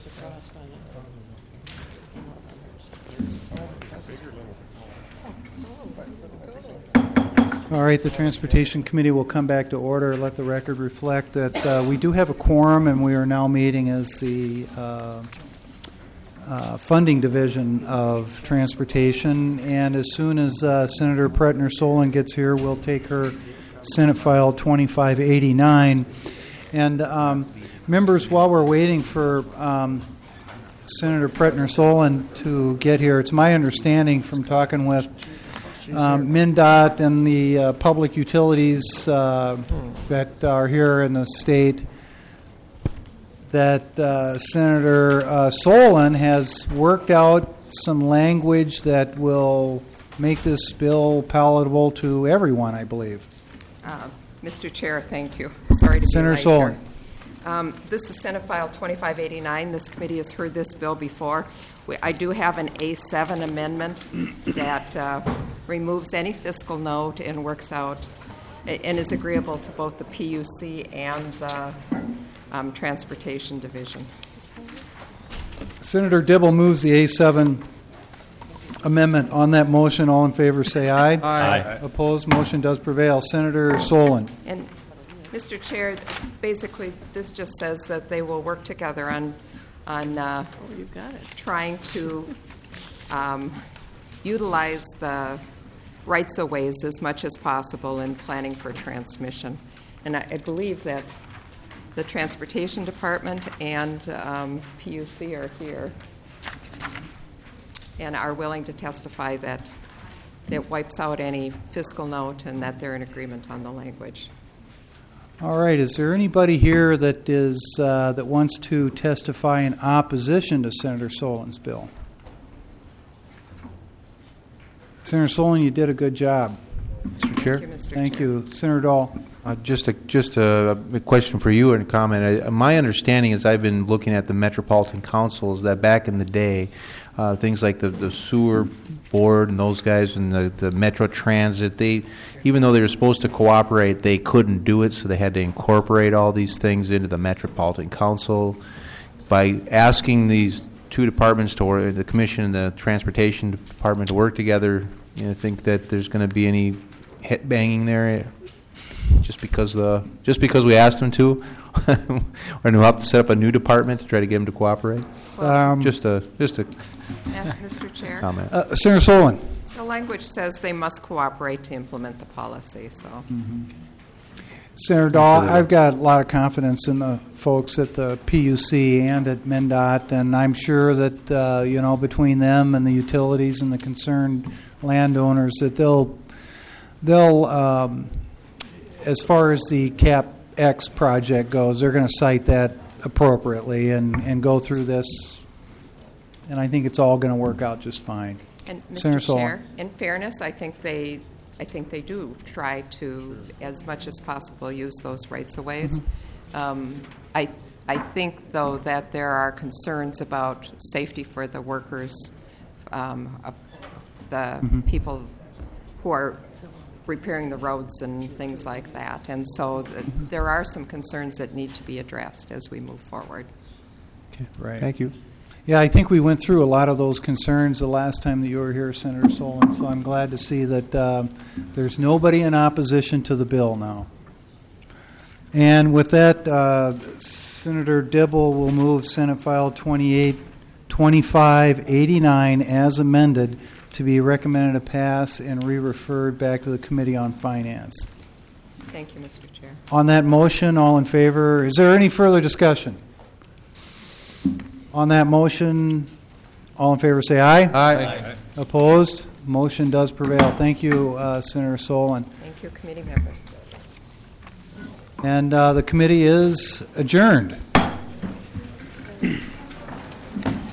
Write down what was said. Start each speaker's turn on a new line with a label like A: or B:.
A: All right, the Transportation Committee will come back to order. Let the record reflect that we do have a quorum, and we are now meeting as the funding division of transportation. And as soon as Senator Pretner-Solon gets here, we'll take her Senate File 2589. And members, while we're waiting for Senator Pretner-Solon to get here, it's my understanding from talking with MnDOT and the public utilities that are here in the state that Senator Solon has worked out some language that will make this bill palatable to everyone, I believe.
B: Mr. Chair, thank you. Sorry to
A: Senator
B: be late
A: Solon.
B: here. This is Senate File 2589. This committee has heard this bill before. I do have an A7 amendment that removes any fiscal note and works out and is agreeable to both the PUC and the Transportation Division.
A: Senator Dibble moves the A7 amendment. On that motion, all in favor say aye.
C: Aye.
A: Opposed? Motion does prevail. Senator Solon.
B: And, Mr. Chair, basically this just says that they will work together on trying to utilize the rights-of-ways as much as possible in planning for transmission. And I believe that the Transportation Department and PUC are here and are willing to testify that it wipes out any fiscal note and that they're in agreement on the language.
A: All right. Is there anybody here that is that wants to testify in opposition to Senator Solon's bill? Senator Solon, you did a good job.
C: Mr. Chair?
B: Thank you, Mr.
A: Thank
B: Chair.
A: you. Senator Dahl.
C: Just a question for you and a comment. My understanding is I've been looking at the Metropolitan Councils that back in the day, things like the sewer board and those guys and the Metro Transit, even though they were supposed to cooperate, they couldn't do it, so they had to incorporate all these things into the Metropolitan Council. By asking these two departments to work, the Commission and the Transportation Department to work together, I think that there's going to be any head banging there. Just because we asked them to, we're going to have to set up a new department to try to get them to cooperate. Just a
B: Mr. Chair,
C: comment.
A: Senator Solon.
B: the language says they must cooperate to implement the policy. So,
A: Senator Dahl, I've got a lot of confidence in the folks at the PUC and at MnDOT, and I'm sure that between them and the utilities and the concerned landowners that they'll as far as the CapEx project goes, they're going to cite that appropriately and go through this, and I think it's all going to work out just fine.
B: and
A: Senator
B: Mr.
A: Solon.
B: Chair, in fairness, I think they do try to, as much as possible, use those rights-of-ways. I think, though, that there are concerns about safety for the workers, the people who are repairing the roads and things like that. And so there are some concerns that need to be addressed as we move forward.
A: Okay, right.
C: Thank you.
A: Yeah, I think we went through a lot of those concerns the last time that you were here, Senator Solon, so I'm glad to see that there's nobody in opposition to the bill now. And with that, Senator Dibble will move Senate File 2589 as amended to be recommended to pass and re-referred back to the Committee on Finance.
B: Thank you, Mr. Chair.
A: On that motion, all in favor? Is there any further discussion? On that motion, all in favor say aye.
C: Aye.
A: Opposed? Motion does prevail. Thank you, Senator Solon.
B: Thank you, committee members.
A: And the committee is adjourned.